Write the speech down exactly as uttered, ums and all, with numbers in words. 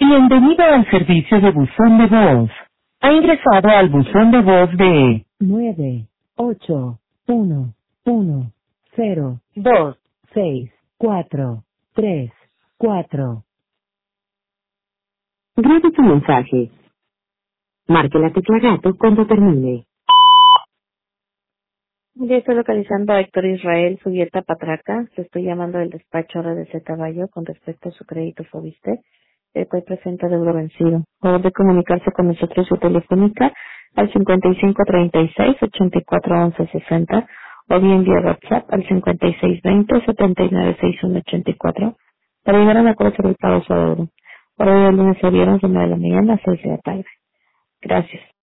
Bienvenido al servicio de buzón de voz. Ha ingresado al buzón de voz de nueve ocho uno uno cero dos seis cuatro tres cuatro. Grabe su mensaje. Marque la tecla gato cuando termine. Ya estoy localizando a Héctor Israel Subieta Patraca. Le estoy llamando del despacho R D C Caballo con respecto a su crédito Fobiste, el cual presenta deuda vencido. Favor de comunicarse con nosotros su telefónica al cincuenta y cinco treinta y seis ochenta y cuatro once sesenta o bien vía WhatsApp al cincuenta y seis veinte setenta y nueve sesenta y uno ochenta y cuatro para llegar a un acuerdo sobre el pago de su deuda. Horario de lunes a viernes de nueve de la mañana a seis de la tarde. Gracias.